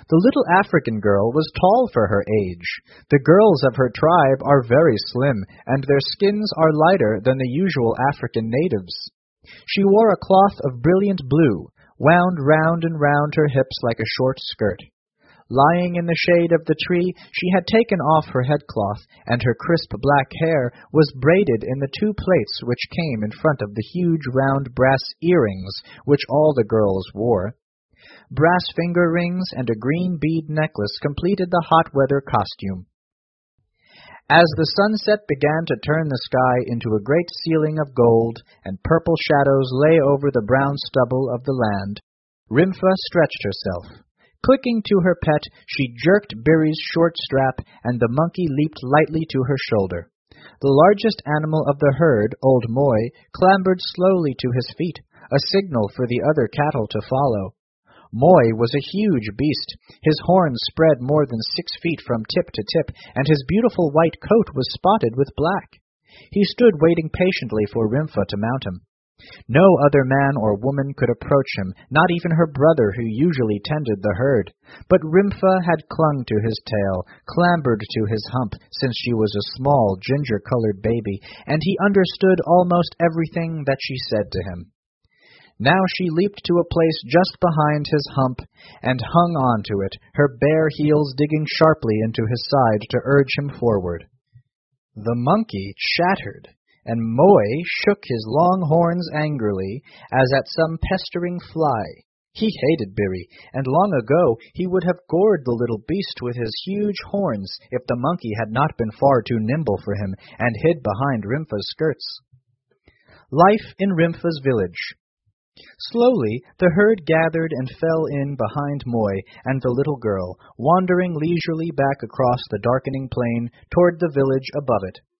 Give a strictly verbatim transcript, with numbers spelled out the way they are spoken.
The little African girl was tall for her age. The girls of her tribe are very slim, and their skins are lighter than the usual African natives. She wore a cloth of brilliant blue, wound round and round her hips like a short skirt. Lying in the shade of the tree, she had taken off her headcloth, and her crisp black hair was braided in the two plaits which came in front of the huge round brass earrings which all the girls wore. Brass finger rings and a green bead necklace completed the hot weather costume. As the sunset began to turn the sky into a great ceiling of gold, and purple shadows lay over the brown stubble of the land, Rimfa stretched herself. Clicking to her pet, she jerked Biri's short strap, and the monkey leaped lightly to her shoulder. The largest animal of the herd, old Moi, clambered slowly to his feet, a signal for the other cattle to follow. Moi was a huge beast. His horns spread more than six feet from tip to tip, and his beautiful white coat was spotted with black. He stood waiting patiently for Rimfa to mount him. No other man or woman could approach him, not even her brother who usually tended the herd. But Rimfa had clung to his tail, clambered to his hump, since she was a small, ginger-colored baby, and he understood almost everything that she said to him. Now she leaped to a place just behind his hump and hung on to it, her bare heels digging sharply into his side to urge him forward. The monkey chattered, and Moi shook his long horns angrily, as at some pestering fly. He hated Biri, and long ago he would have gored the little beast with his huge horns if the monkey had not been far too nimble for him and hid behind Rimfa's skirts. Life in Rimfa's village. Slowly the herd gathered and fell in behind Moi and the little girl, wandering leisurely back across the darkening plain toward the village above it.